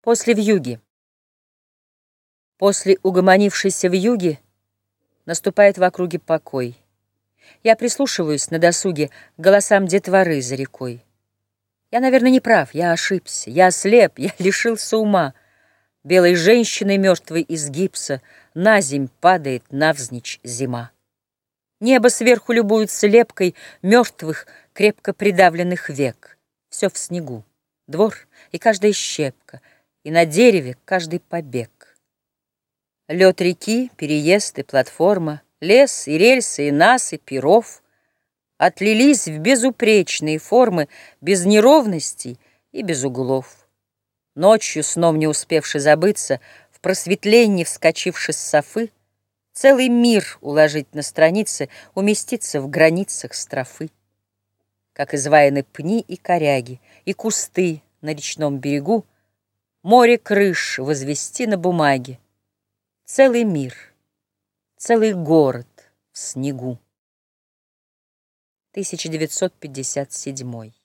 После вьюги. После угомонившейся вьюги наступает в округе покой. Я прислушиваюсь на досуге к голосам детворы за рекой. Я, наверное, не прав, я ошибся, я ослеп, я лишился ума. Белой женщиной мертвой из гипса наземь падает навзничь зима. Небо сверху любуется лепкой мертвых, крепко придавленных век. Все в снегу, двор и каждая щепка, и на дереве каждый побег. Лед реки, переезд и платформа, лес и рельсы, и насыпь, и ров отлились в безупречные формы, без неровностей и без углов. Ночью, сном не успевши забыться, в просветлении вскочивши с софы, целый мир уложить на страницы, уместиться в границах строфы. Как изваяны пни и коряги, и кусты на речном берегу, море крыш возвести на бумаге. Целый мир, целый город в снегу. 1957